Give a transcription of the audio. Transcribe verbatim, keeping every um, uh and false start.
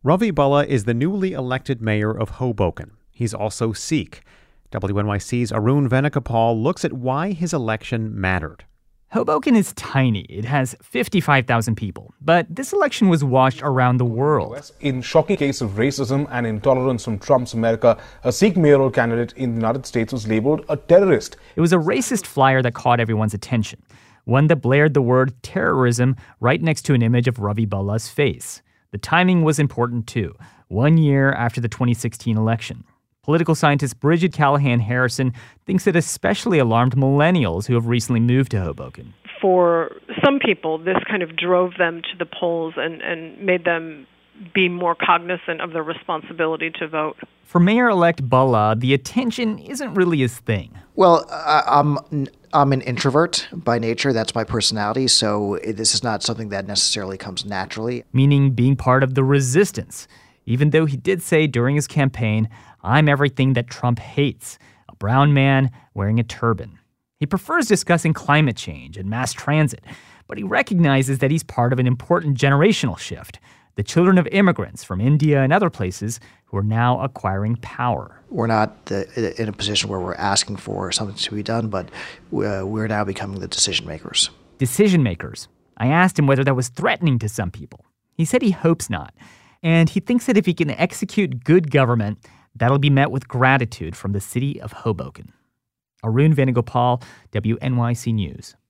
Ravi Bhalla is the newly elected mayor of Hoboken. He's also Sikh. W N Y C's Arun Venugopal looks at why his election mattered. Hoboken is tiny. It has fifty-five thousand people. But this election was watched around the world. In shocking case of racism and intolerance from Trump's America, a Sikh mayoral candidate in the United States was labeled a terrorist. It was a racist flyer that caught everyone's attention. One that blared the word terrorism right next to an image of Ravi Bhalla's face. The timing was important too, one year after the twenty sixteen election. Political scientist Bridget Callahan Harrison thinks it especially alarmed millennials who have recently moved to Hoboken. For some people, this kind of drove them to the polls and, and made them be more cognizant of their responsibility to vote. For Mayor-elect Bhalla, the attention isn't really his thing. Well, I, I'm I'm an introvert by nature. That's my personality. So this is not something that necessarily comes naturally. Meaning being part of the resistance. Even though he did say during his campaign, "I'm everything that Trump hates, a brown man wearing a turban." He prefers discussing climate change and mass transit, but he recognizes that he's part of an important generational shift. The children of immigrants from India and other places who are now acquiring power. We're not the, in a position where we're asking for something to be done, but we're now becoming the decision makers. Decision makers. I asked him whether that was threatening to some people. He said he hopes not. And he thinks that if he can execute good government, that'll be met with gratitude from the city of Hoboken. Arun Venugopal, W N Y C News.